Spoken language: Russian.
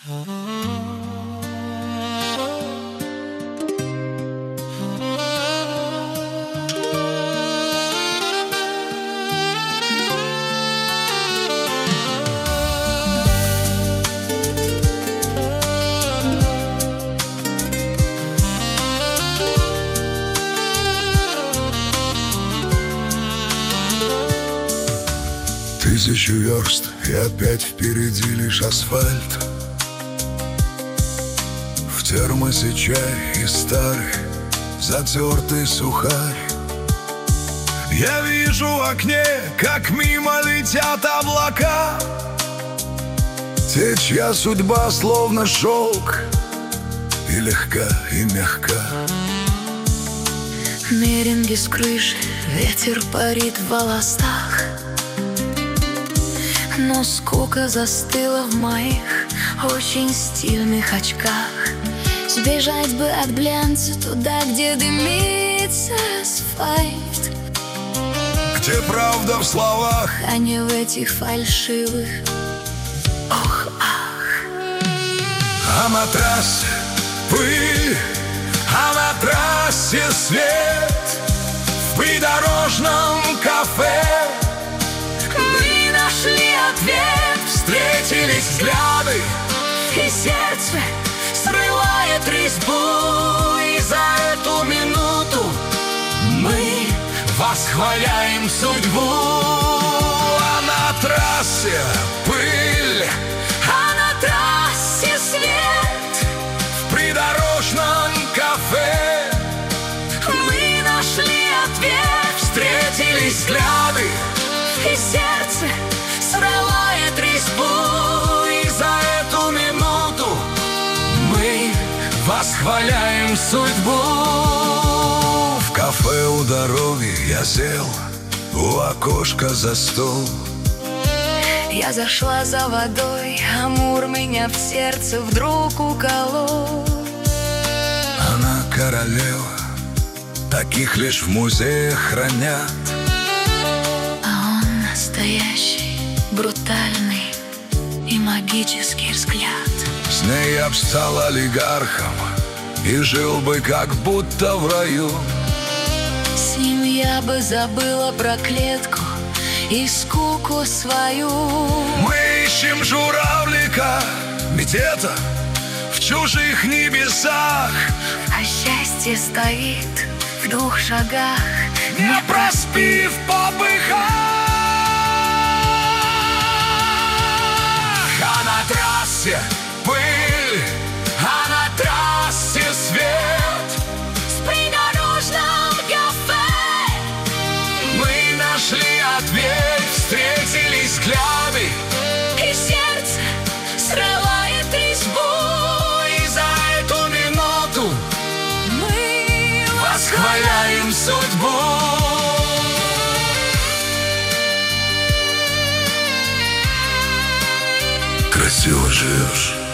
Тысячу верст, и опять впереди лишь асфальт. В термосе чай и старый затертый сухарь. Я вижу в окне, как мимо летят облака, те, чья судьба словно шелк, и легка, и мягка. Меринги с крыши, ветер парит в волосах, но скука застыла в моих очень стильных очках. Сбежать бы от глянца туда, где дымится асфальт, где правда в словах, а не в этих фальшивых ох-ах. А на трассе пыль, а на трассе свет, в придорожном кафе мы нашли ответ. встретились взгляды, И сердце срывает резьбу, и за эту минуту мы восхваляем судьбу. А на трассе пыль, а на трассе свет, в придорожном кафе мы нашли ответ. встретились взгляды, И сердце срывает резьбу, и за эту минуту мы восхваляем судьбу. В кафе у дороги я сел, у окошка за стол. Я зашла за водой, Амур меня в сердце вдруг уколол. Она королева, таких лишь в музеях хранят. А он настоящий, брутальный и магический взгляд. С ней я б стал олигархом и жил бы как будто в раю. С ним я бы забыла про клетку и скуку свою. Мы ищем журавлика где-то в чужих небесах, А счастье стоит в 2 шагах, не проспив попыхах. А на трассе пыль, а на трассе свет, в придорожном кафе мы нашли ответ. Встретились взгляды, и сердце срывает резьбу, и за эту минуту мы восхваляем судьбу. Красиво живешь,